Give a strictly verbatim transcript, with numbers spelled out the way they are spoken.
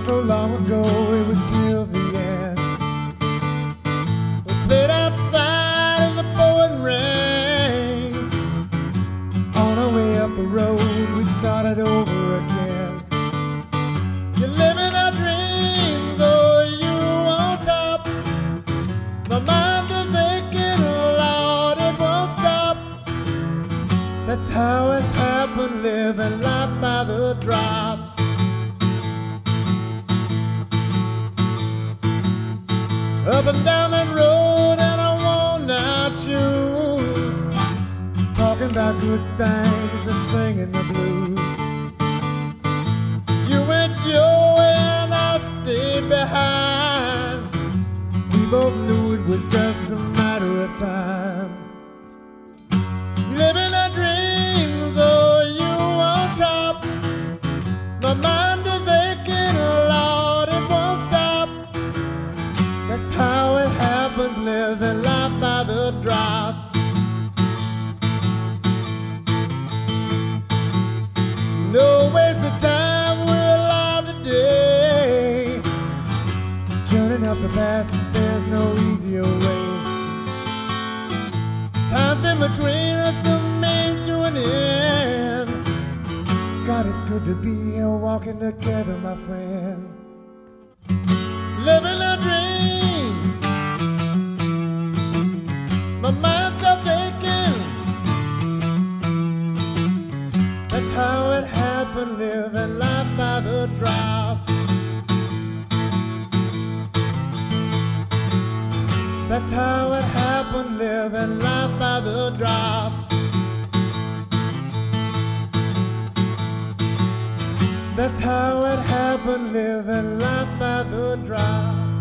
so long ago, it was till the end. We played outside in the pouring rain. On our way up the road, we started over again. You're living our dreams, oh, you on top. My mind is aching, Lord, it won't stop. That's how it's happened, living life by the drop. Up and down that road in our worn-out shoes, talking about good things and singing the blues. You went your way and I stayed behind. We both knew it was just a matter of time. Living our dreams, oh, you on top. My mind is aching, Lord, it won't stop. That's how it happens, living life by the drop. No waste of time, we're alive today. Churning up the past, there's no easier way. Time's been between us, a means to an end. God, it's good to be here walking together, my friend. Living a dream, my mind stopped aching. That's how it happened, living life by the drop. That's how it happened, living life by the drop. That's how it happened, living life by the drop.